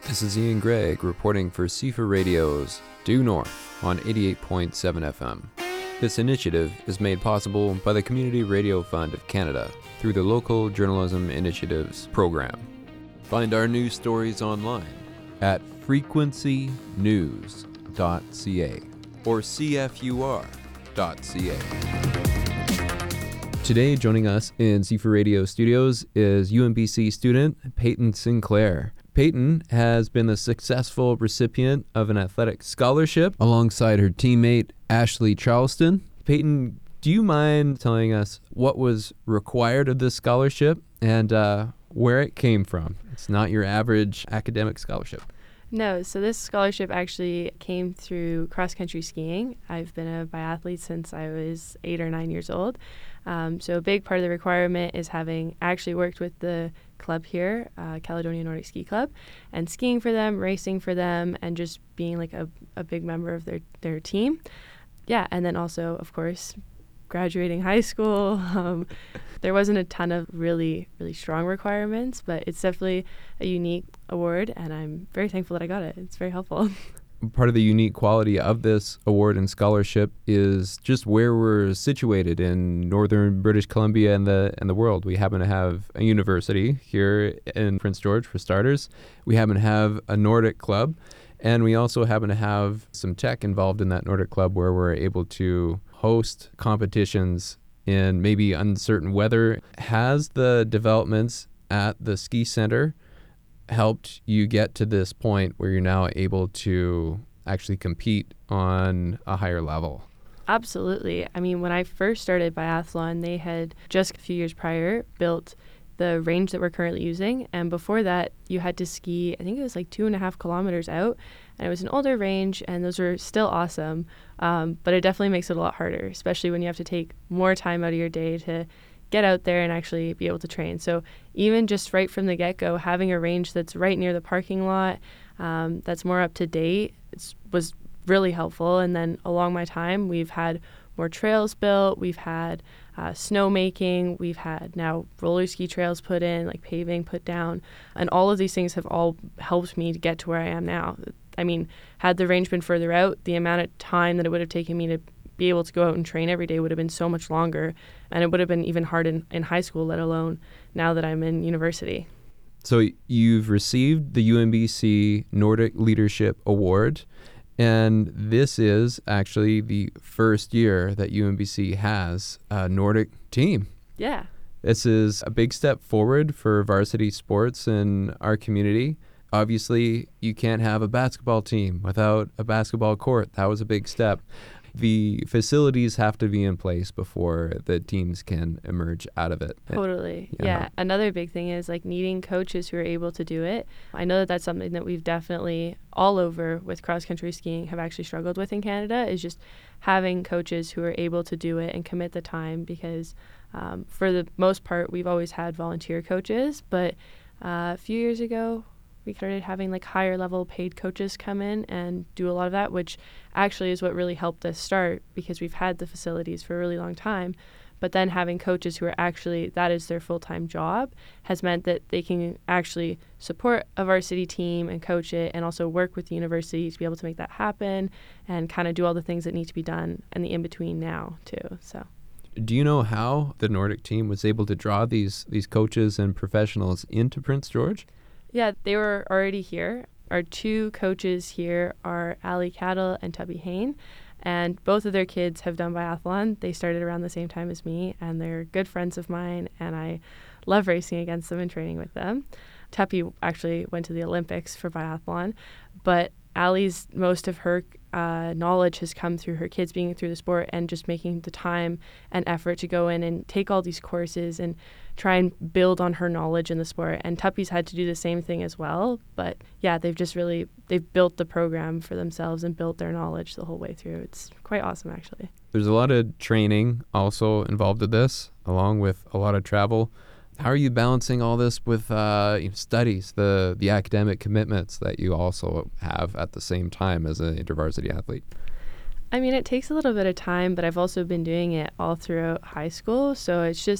This is Ian Gregg reporting for CFA Radio's Due North on 88.7 FM. This initiative is made possible by the Community Radio Fund of Canada through the Local Journalism Initiatives program. Find our news stories online at frequencynews.ca or cfur.ca. Today, joining us in CFA Radio studios is UNBC student Peyton Sinclair. Peyton has been the successful recipient of an athletic scholarship alongside her teammate Ashley Charleston. Peyton, do you mind telling us what was required of this scholarship and where it came from? It's not your average academic scholarship. No, so this scholarship actually came through cross-country skiing. I've been a biathlete since I was 8 or 9 years old. So a big part of the requirement is having actually worked with the club here, Caledonia Nordic Ski Club, and skiing for them, racing for them, and just being like a big member of their team. Yeah, and then also, of course, graduating high school. There wasn't a ton of really, really strong requirements, but it's definitely a unique award, and I'm very thankful that I got it. It's very helpful. Part of the unique quality of this award and scholarship is just where we're situated in northern British Columbia and the world. We happen to have a university here in Prince George, for starters. We happen to have a Nordic club, and we also happen to have some tech involved in that Nordic club where we're able to host competitions in maybe uncertain weather. Has the developments at the ski center helped you get to this point where you're now able to actually compete on a higher level? Absolutely. I mean, when I first started biathlon, they had just a few years prior built the range that we're currently using. And before that, you had to ski, I think it was like 2.5 kilometers out. And it was an older range, and those were still awesome. But it definitely makes it a lot harder, especially when you have to take more time out of your day to get out there and actually be able to train. So even just right from the get-go, having a range that's right near the parking lot, that's more up to date, was really helpful. And then along my time, we've had more trails built, we've had snowmaking, we've had now roller ski trails put in, like paving put down, and all of these things have all helped me to get to where I am now. I mean, had the range been further out, the amount of time that it would have taken me to be able to go out and train every day would have been so much longer, and it would have been even hard in high school, let alone now that I'm in university. So you've received the UNBC Nordic Leadership Award, and this is actually the first year that UNBC has a Nordic team. Yeah. This is a big step forward for varsity sports in our community. Obviously, you can't have a basketball team without a basketball court. That was a big step. The facilities have to be in place before the teams can emerge out of it. Totally. Yeah. Another big thing is like needing coaches who are able to do it. I know that that's something that we've definitely all over with cross-country skiing have actually struggled with in Canada, is just having coaches who are able to do it and commit the time, because for the most part, we've always had volunteer coaches, but a few years ago, we started having like higher level paid coaches come in and do a lot of that, which actually is what really helped us start, because we've had the facilities for a really long time. But then having coaches who are actually, that is their full-time job, has meant that they can actually support a varsity team and coach it, and also work with the university to be able to make that happen and kind of do all the things that need to be done and the in-between now too. So, do you know how the Nordic team was able to draw these coaches and professionals into Prince George? Yeah, they were already here. Our two coaches here are Ali Cattle and Tubby Hain, and both of their kids have done biathlon. They started around the same time as me, and they're good friends of mine, and I love racing against them and training with them. Tubby actually went to the Olympics for biathlon, but Ali's, most of her knowledge has come through her kids being through the sport and just making the time and effort to go in and take all these courses and try and build on her knowledge in the sport. And Tuppy's had to do the same thing as well. But yeah, they've built the program for themselves and built their knowledge the whole way through. It's quite awesome, actually. There's a lot of training also involved with this, along with a lot of travel. How are you balancing all this with studies, the academic commitments that you also have at the same time as an intervarsity athlete? I mean, it takes a little bit of time, but I've also been doing it all throughout high school. So it's just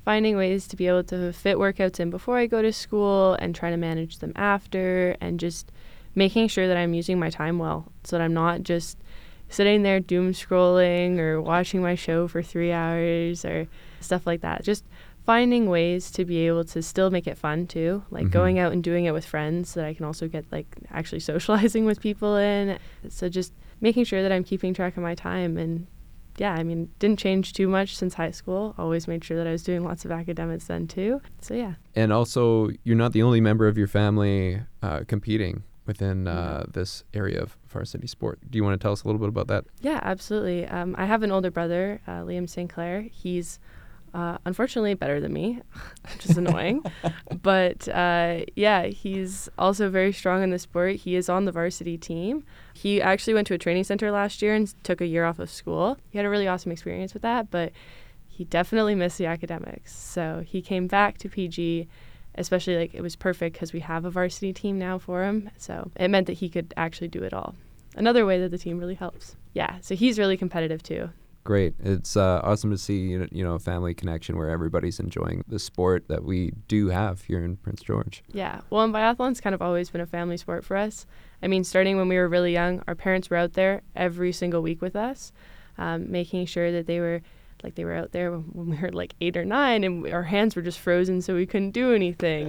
finding ways to be able to fit workouts in before I go to school and try to manage them after, and just making sure that I'm using my time well so that I'm not just sitting there doom scrolling or watching my show for 3 hours or stuff like that. Just finding ways to be able to still make it fun too, like going out and doing it with friends that I can also get like actually socializing with people in. So just making sure that I'm keeping track of my time. And yeah, I mean, didn't change too much since high school. Always made sure that I was doing lots of academics then too. So yeah. And also, you're not the only member of your family competing within this area of varsity sport. Do you want to tell us a little bit about that? Yeah, absolutely. I have an older brother, Liam St. Clair. He's unfortunately better than me, which is annoying. But yeah, he's also very strong in the sport. He is on the varsity team. He actually went to a training center last year and took a year off of school. He had a really awesome experience with that, but he definitely missed the academics. So he came back to PG, especially like it was perfect because we have a varsity team now for him. So it meant that he could actually do it all. Another way that the team really helps. Yeah, so he's really competitive too. Great. It's awesome to see, a family connection where everybody's enjoying the sport that we do have here in Prince George. Yeah. Well, and biathlon's kind of always been a family sport for us. I mean, starting when we were really young, our parents were out there every single week with us, making sure that they were out there when we were like 8 or 9 and our hands were just frozen so we couldn't do anything.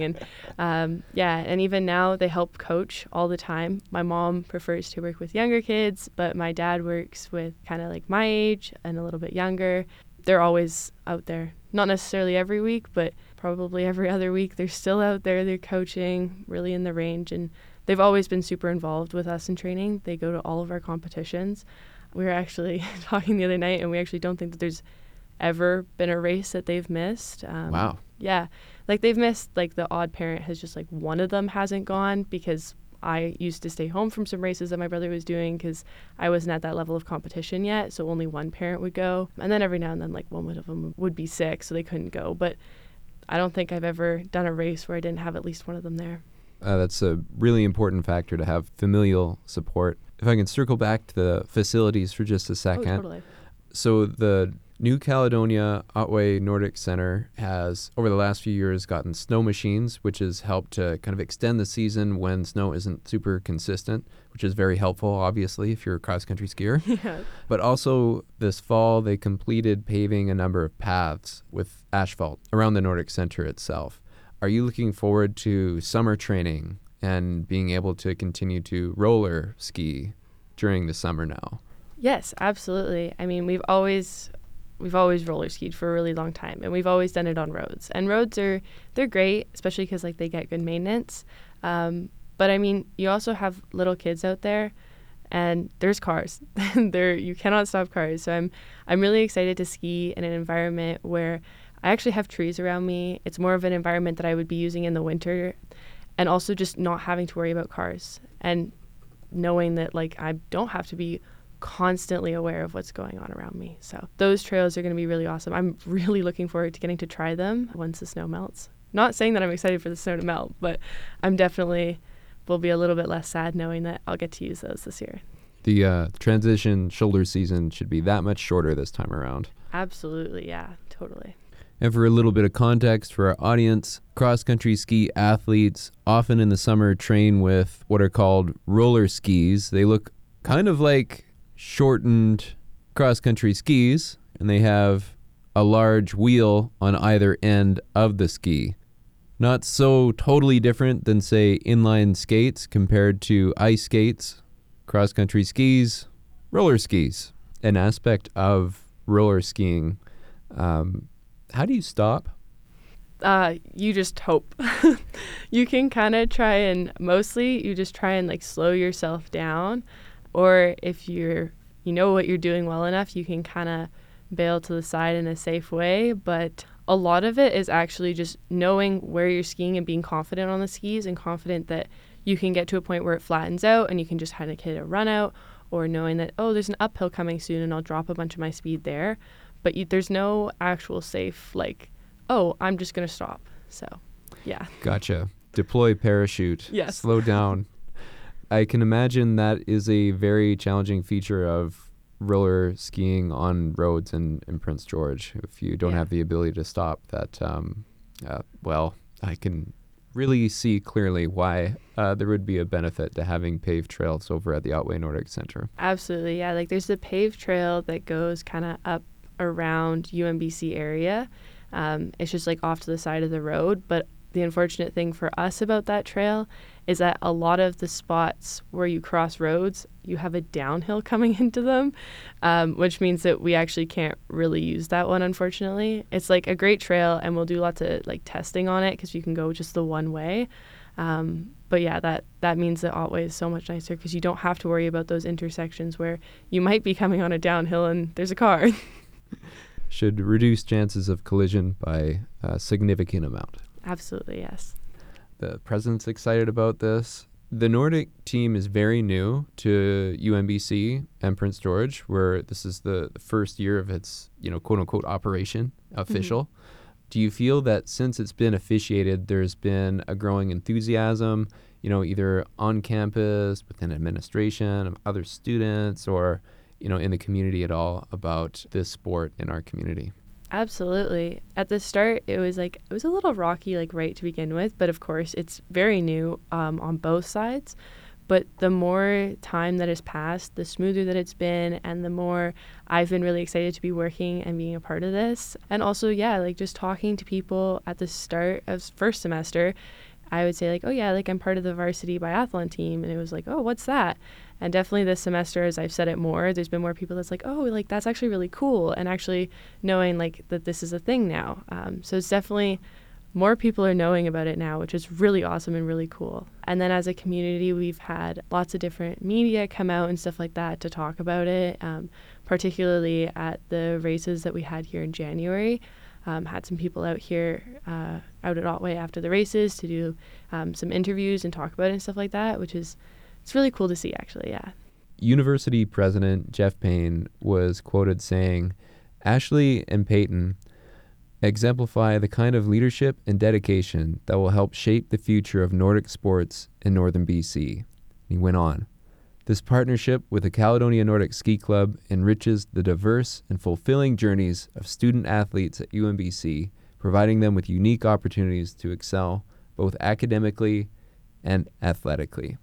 And yeah, and even now they help coach all the time. My mom prefers to work with younger kids, but my dad works with kind of like my age and a little bit younger. They're always out there, not necessarily every week, but probably every other week. They're still out there, they're coaching really in the range, and they've always been super involved with us in training. They go to all of our competitions. We were actually talking the other night, and we actually don't think that there's ever been a race that they've missed. Wow. Yeah. Like they've missed, like the odd parent has just like one of them hasn't gone because I used to stay home from some races that my brother was doing because I wasn't at that level of competition yet. So only one parent would go. And then every now and then like one of them would be sick, so they couldn't go. But I don't think I've ever done a race where I didn't have at least one of them there. That's a really important factor to have familial support. If I can circle back to the facilities for just a second. Oh, totally. So the New Caledonia Otway Nordic Center has, over the last few years, gotten snow machines, which has helped to kind of extend the season when snow isn't super consistent, which is very helpful, obviously, if you're a cross-country skier. Yeah. But also, this fall, they completed paving a number of paths with asphalt around the Nordic Center itself. Are you looking forward to summer training and being able to continue to roller ski during the summer now? Yes, absolutely. I mean, we've always roller skied for a really long time, and we've always done it on roads. And roads they're great, especially because like they get good maintenance. But I mean, you also have little kids out there, and there's cars. You cannot stop cars. So I'm really excited to ski in an environment where I actually have trees around me. It's more of an environment that I would be using in the winter, and also just not having to worry about cars and knowing that like I don't have to be constantly aware of what's going on around me. So those trails are going to be really awesome. I'm really looking forward to getting to try them once the snow melts. Not saying that I'm excited for the snow to melt, but I'm definitely will be a little bit less sad knowing that I'll get to use those this year. The transition shoulder season should be that much shorter this time around. Absolutely, yeah, totally. And for a little bit of context for our audience, cross-country ski athletes often in the summer train with what are called roller skis. They look kind of like shortened cross-country skis, and they have a large wheel on either end of the ski. Not so totally different than, say, inline skates compared to ice skates, cross-country skis, roller skis. An aspect of roller skiing. How do you stop? You just hope. You can kind of try and mostly you just try and like slow yourself down. Or if you know what you're doing well enough, you can kind of bail to the side in a safe way. But a lot of it is actually just knowing where you're skiing and being confident on the skis and confident that you can get to a point where it flattens out and you can just kind of hit a run out, or knowing that, oh, there's an uphill coming soon and I'll drop a bunch of my speed there. But there's no actual safe, like, oh, I'm just going to stop. So, yeah. Gotcha. Deploy parachute. Yes. Slow down. I can imagine that is a very challenging feature of roller skiing on roads in Prince George. If you don't have the ability to stop, that, well, I can really see clearly why there would be a benefit to having paved trails over at the Otway Nordic Center. Absolutely, yeah. Like there's the paved trail that goes kind of up around UMBC area. It's just like off to the side of the road, but the unfortunate thing for us about that trail is that a lot of the spots where you cross roads, you have a downhill coming into them, which means that we actually can't really use that one, unfortunately. It's like a great trail, and we'll do lots of like testing on it because you can go just the one way. But yeah, that means that Otway is so much nicer because you don't have to worry about those intersections where you might be coming on a downhill and there's a car. Should reduce chances of collision by a significant amount. Absolutely, yes. The president's excited about this. The Nordic team is very new to UMBC and Prince George, where this is the first year of its, quote unquote, operation official. Mm-hmm. Do you feel that since it's been officiated, there's been a growing enthusiasm, either on campus, within administration, of other students, or, in the community at all about this sport in our community? Absolutely. At the start, it was a little rocky, right to begin with. But of course, it's very new on both sides. But the more time that has passed, the smoother that it's been, and the more I've been really excited to be working and being a part of this. And also, just talking to people at the start of first semester, I would say I'm part of the varsity biathlon team. And it was like, oh, what's that? And definitely this semester, as I've said it more, there's been more people that's that's actually really cool. And actually knowing that this is a thing now. So it's definitely more people are knowing about it now, which is really awesome and really cool. And then as a community, we've had lots of different media come out and stuff like that to talk about it, particularly at the races that we had here in January. Had some people out here, out at Otway after the races to do some interviews and talk about it and stuff like that, which is it's really cool to see, actually, yeah. University President Jeff Payne was quoted saying, "Ashley and Peyton exemplify the kind of leadership and dedication that will help shape the future of Nordic sports in northern BC." He went on, "This partnership with the Caledonia Nordic Ski Club enriches the diverse and fulfilling journeys of student athletes at UMBC, providing them with unique opportunities to excel both academically and athletically."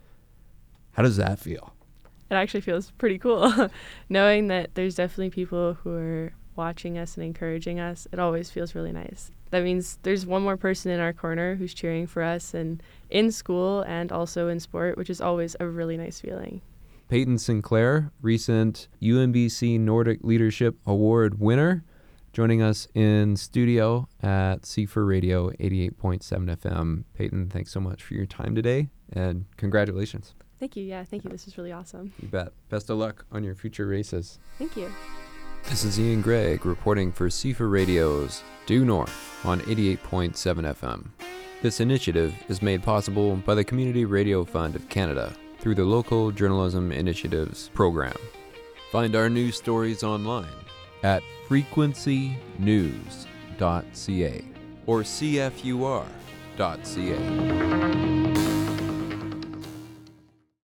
How does that feel? It actually feels pretty cool. Knowing that there's definitely people who are watching us and encouraging us, it always feels really nice. That means there's one more person in our corner who's cheering for us, and in school and also in sport, which is always a really nice feeling. Peyton Sinclair, recent UMBC Nordic Leadership Award winner, joining us in studio at CFOR Radio 88.7 FM. Peyton, thanks so much for your time today, and congratulations. Thank you. Yeah, thank you. This is really awesome. You bet. Best of luck on your future races. Thank you. This is Ian Gregg reporting for CFOR Radio's Due North on 88.7 FM. This initiative is made possible by the Community Radio Fund of Canada through the Local Journalism Initiatives program. Find our news stories online at frequencynews.ca or cfur.ca.